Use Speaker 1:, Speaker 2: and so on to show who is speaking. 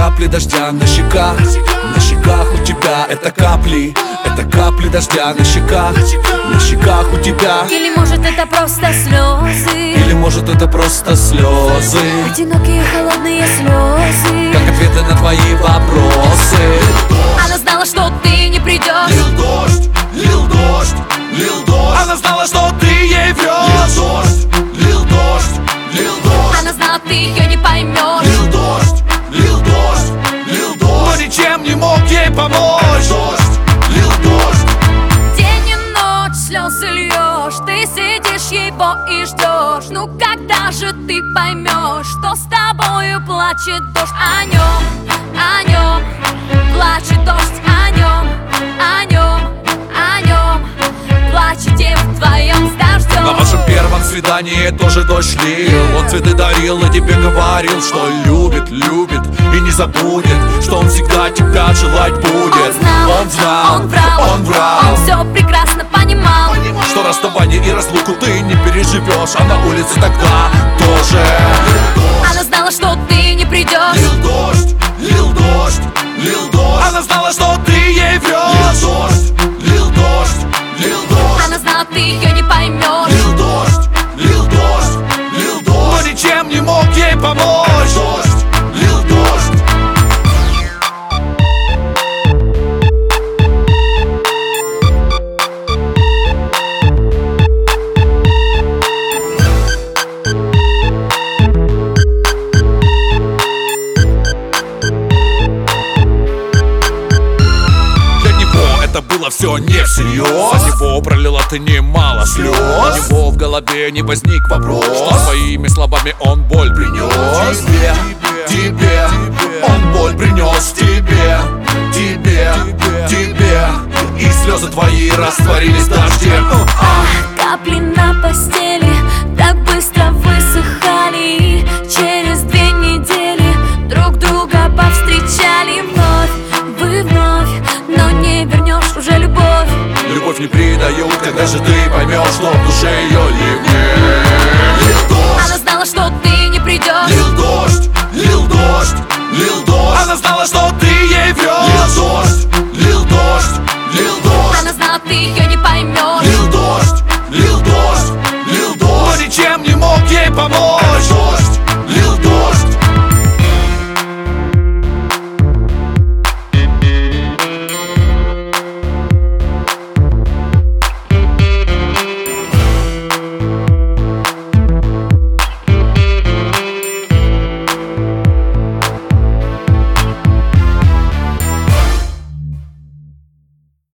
Speaker 1: капли дождя на щеках у тебя. Это капли дождя на щеках у тебя.
Speaker 2: Или может это просто слезы,
Speaker 1: Или может это просто слезы,
Speaker 2: одинокие холодные слезы,
Speaker 1: как ответы на твои вопросы.
Speaker 2: Она знала, что ты не придешь.
Speaker 1: Лил дождь, лил дождь, лил дождь. Она знала, что ты ей врешь. Лил дождь, лил дождь, лил дождь.
Speaker 2: Она знала, ты ее не поймешь.
Speaker 1: Лил дождь, лил дождь, лил дождь. Но ничем не мог ей помочь. Дождь, лил дождь.
Speaker 2: День и ночь слезы льешь, ты сидишь его и ждешь. Ну когда же ты поймешь, что с тобою плачет дождь? О нем плачет дождь, о нем плачете вдвоем с дождем.
Speaker 1: На вашем первом свидании тоже дождь лил. Он цветы дарил и тебе говорил, что любит, любит и не забудет, что он всегда тебя желать будет.
Speaker 2: Он знал, он врал, он все прекрасно понимал,
Speaker 1: что расставание и разлуку ты не переживешь, а на улице тогда тоже.
Speaker 2: Она знала, что ты не придешь.
Speaker 1: Лил дождь, лил дождь, лил дождь. Она знала, что ты ей врешь. Лил дождь, лил дождь, лил дождь.
Speaker 2: Она знала, ты ее не поймешь.
Speaker 1: Лил дождь, лил дождь, лил дождь. Но ничем не мог ей помочь. Дождь, лил дождь. Это было все не всерьез. За него пролила ты немало слез. У него в голове не возник вопрос, что своими словами он боль принес тебе. Он боль принес тебе. И слезы твои растворились в дожде.
Speaker 2: Капли на постели так быстро высыхали, и через 2 недели друг друга повстречали вновь. Вы вновь, но не вернешь уже любовь.
Speaker 1: Любовь не предают, когда же ты поймешь, что в душе ее ливней.
Speaker 2: Она знала, что ты не придешь.
Speaker 1: Лил дождь, лил дождь, лил дождь. Она знала, что ты